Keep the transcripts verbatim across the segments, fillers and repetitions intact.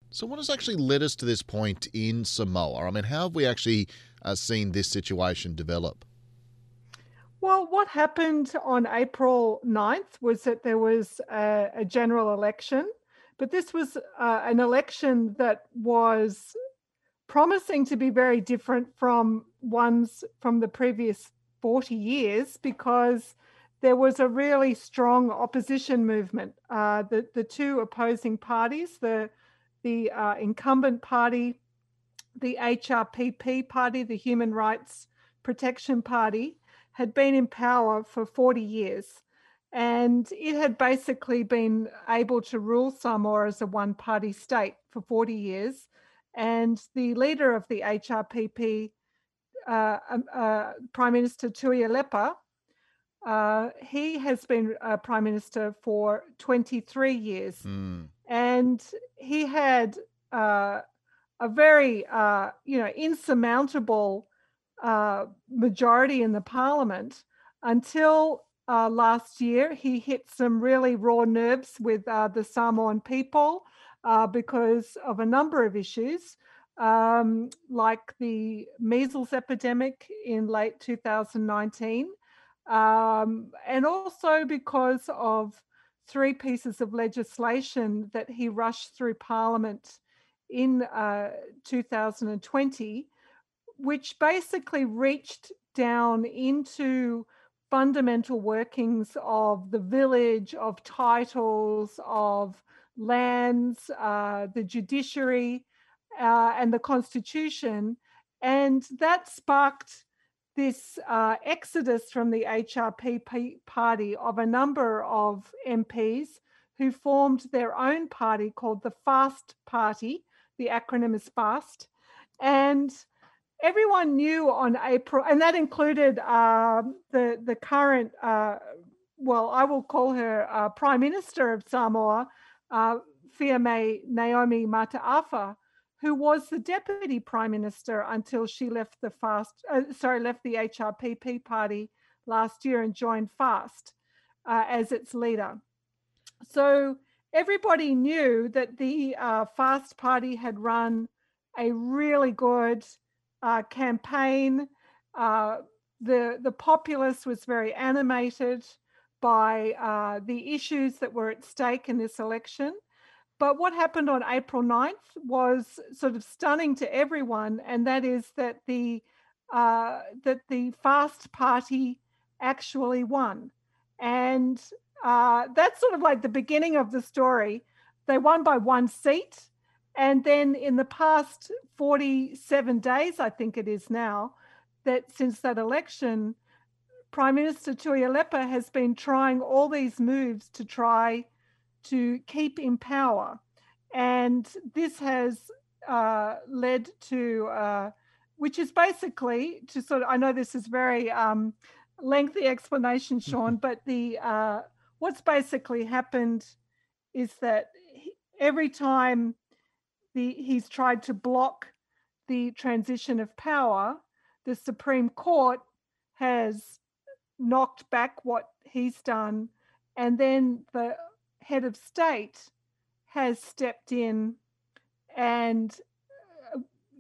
So, what has actually led us to this point in Samoa? I mean, how have we actually uh, seen this situation develop? Well, what happened on April ninth was that there was a, a general election, but this was uh, an election that was promising to be very different from ones from the previous forty years because there was a really strong opposition movement. Uh, the, the two opposing parties, the, the uh, incumbent party, the H R P P party, the Human Rights Protection Party, had been in power for forty years. And it had basically been able to rule Samoa as a one party state for forty years. And the leader of the H R P P, uh, um, uh, Prime Minister Tuialepa, uh, he has been uh, Prime Minister for twenty-three years. Hmm. And he had uh, a very, uh, you know, insurmountable uh, majority in the parliament until uh, last year. He hit some really raw nerves with uh, the Samoan people uh, because of a number of issues, um, like the measles epidemic in late two thousand nineteen, um, and also because of three pieces of legislation that he rushed through Parliament in uh, two thousand twenty, which basically reached down into fundamental workings of the village, of titles, of lands, uh, the judiciary, uh, and the constitution. And that sparked this uh, exodus from the H R P P party of a number of M Ps who formed their own party called the FAST Party. The acronym is FAST. And everyone knew on April, and that included um, the the current, uh, well, I will call her uh, Prime Minister of Samoa, uh, Fiame Naomi Mataafa, who was the Deputy Prime Minister until she left the Fast, uh, sorry, left the H R P P party last year and joined Fast uh, as its leader. So everybody knew that the uh, Fast Party had run a really good uh, campaign. Uh, the the populace was very animated by uh, the issues that were at stake in this election. But what happened on April ninth was sort of stunning to everyone, and that is that the uh, that the Fast Party actually won, and uh, that's sort of like the beginning of the story. They won by one seat, and then in the past forty-seven days, I think it is now, that since that election, Prime Minister Tuialepa has been trying all these moves to try to keep in power. And this has uh, led to, uh, which is basically to sort of, I know this is very um, lengthy explanation, Sean, but the uh, what's basically happened is that he, every time the he's tried to block the transition of power, the Supreme Court has knocked back what he's done, and then the head of state has stepped in and uh,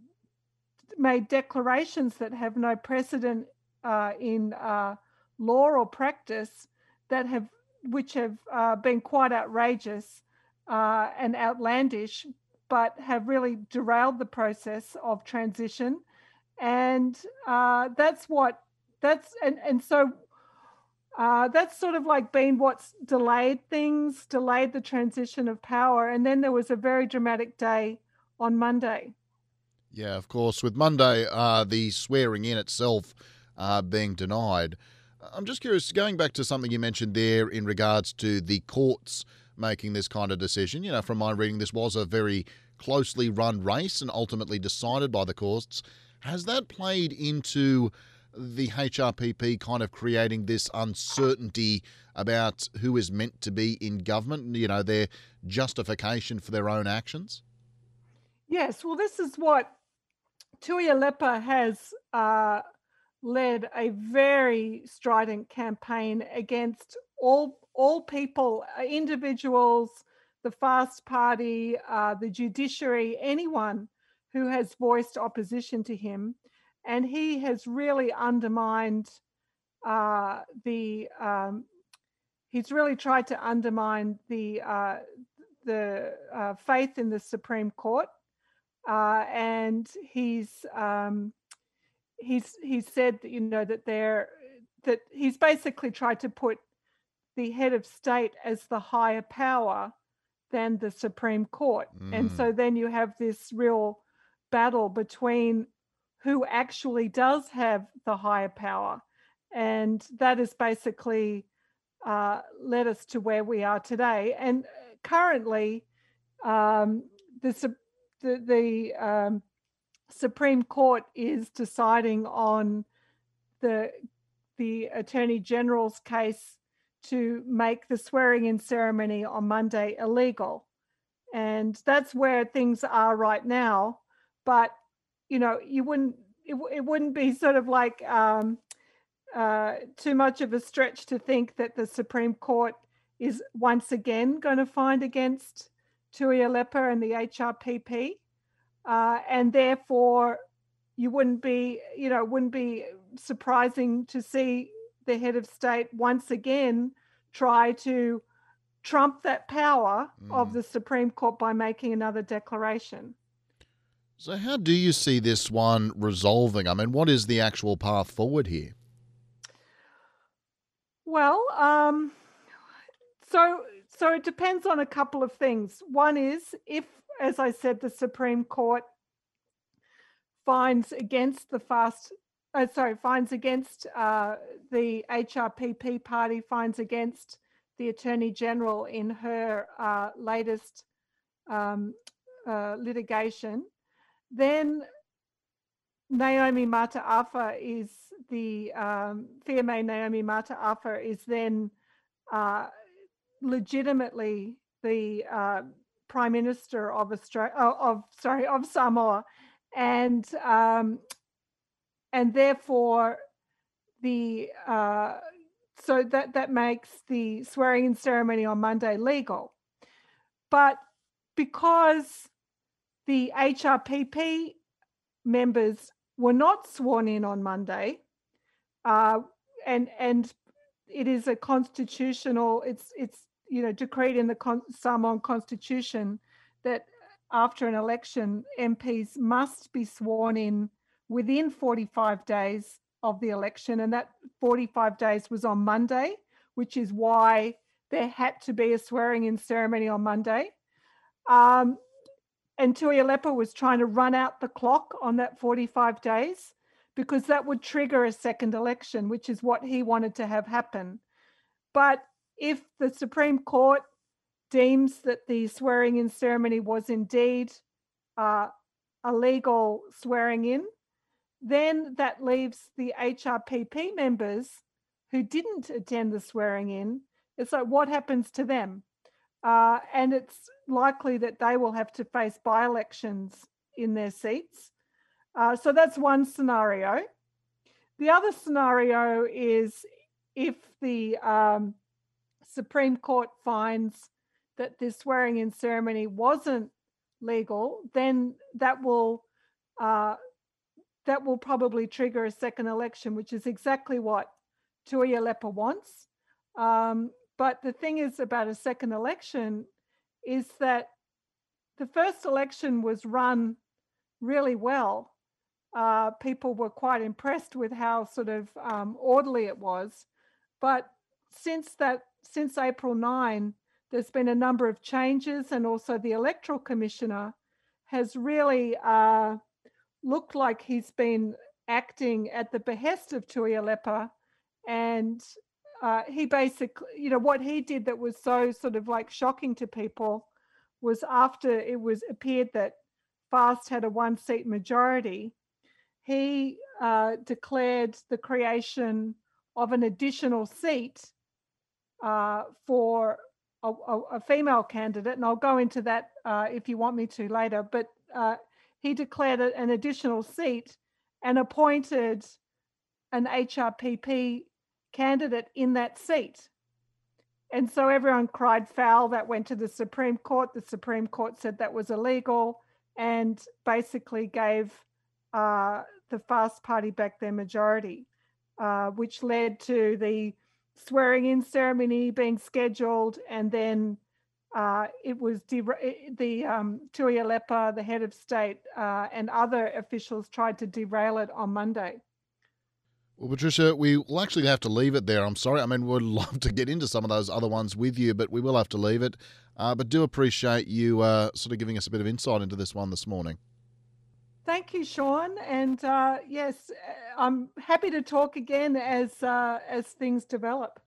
made declarations that have no precedent uh, in uh, law or practice that have which have uh, been quite outrageous uh, and outlandish, but have really derailed the process of transition. And uh, that's what that's and and so uh, that's sort of like been what's delayed things, delayed the transition of power. And then there was a very dramatic day on Monday. Yeah, of course. With Monday, uh, the swearing in itself uh, being denied. I'm just curious, going back to something you mentioned there in regards to the courts making this kind of decision. You know, from my reading, this was a very closely run race and ultimately decided by the courts. Has that played into the H R P P kind of creating this uncertainty about who is meant to be in government, you know, their justification for their own actions? Yes, well, this is what Tuialepa has uh, led a very strident campaign against all all people, uh, individuals, the Fast Party, uh, the judiciary, anyone who has voiced opposition to him. And he has really undermined uh, the, um, he's really tried to undermine the, uh, the uh, faith in the Supreme Court. Uh, and he's, um, he's, he's said that, you know, that they're, that he's basically tried to put the head of state as the higher power than the Supreme Court. And Mm. so then you have this real battle between who actually does have the higher power. And that has basically uh, led us to where we are today. And currently, um, the, the, the um, Supreme Court is deciding on the, the Attorney General's case to make the swearing-in ceremony on Monday illegal. And that's where things are right now. But, you know, you wouldn't, it, it wouldn't be sort of like um, uh, too much of a stretch to think that the Supreme Court is once again going to find against Tuilaepa and the H R P P. Uh, and therefore, you wouldn't be, you know, it wouldn't be surprising to see the head of state once again try to trump that power mm. of the Supreme Court by making another declaration. So how do you see this one resolving? I mean, what is the actual path forward here? Well, um, so so it depends on a couple of things. One is if, as I said, the Supreme Court finds against the fast, uh, sorry, finds against uh, the H R P P party, finds against the Attorney General in her uh, latest um, uh, litigation, then Naomi Mata'afa is the, um, Fiame Naomi Mata'afa is then uh, legitimately the uh, Prime Minister of Australia, of, sorry, of Samoa. And um, and therefore the uh, so that that makes the swearing-in ceremony on Monday legal. But because the H R P P members were not sworn in on Monday, uh, and and it is a constitutional, it's it's you know decreed in the Con- Samoan Constitution that after an election, M Ps must be sworn in within forty-five days of the election. And that forty-five days was on Monday, which is why there had to be a swearing-in ceremony on Monday. Um, and Tuilaepa was trying to run out the clock on that forty-five days because that would trigger a second election, which is what he wanted to have happen. But if the Supreme Court deems that the swearing-in ceremony was indeed uh, a legal swearing-in, then that leaves the H R P P members who didn't attend the swearing-in. It's like, what happens to them? Uh, and it's likely that they will have to face by-elections in their seats. Uh, so that's one scenario. The other scenario is if the um, Supreme Court finds that this swearing-in ceremony wasn't legal, then that will uh, that will probably trigger a second election, which is exactly what Tuilaepa wants. Um, but the thing is about a second election is that the first election was run really well. Uh, people were quite impressed with how sort of um, orderly it was. But since that, since April ninth, there's been a number of changes, and also the Electoral Commissioner has really uh, looked like he's been acting at the behest of Tuilaepa. And uh, he basically, you know, what he did that was so sort of like shocking to people was after it was appeared that Fast had a one-seat majority, he uh, declared the creation of an additional seat uh, for a, a, a female candidate, and I'll go into that uh, if you want me to later, but uh, he declared an additional seat and appointed an H R P P candidate in that seat. And so everyone cried foul. That went to the Supreme Court. The Supreme Court said that was illegal and basically gave uh, the Fast Party back their majority, uh, which led to the swearing in ceremony being scheduled, and then uh, it was dera- the um, Tuilaepa, the head of state, uh, and other officials tried to derail it on Monday. Well, Patricia, we will actually have to leave it there. I'm sorry. I mean, we'd love to get into some of those other ones with you, but we will have to leave it. Uh, but do appreciate you uh, sort of giving us a bit of insight into this one this morning. Thank you, Sean. And uh, yes, uh, I'm happy to talk again as uh, as things develop.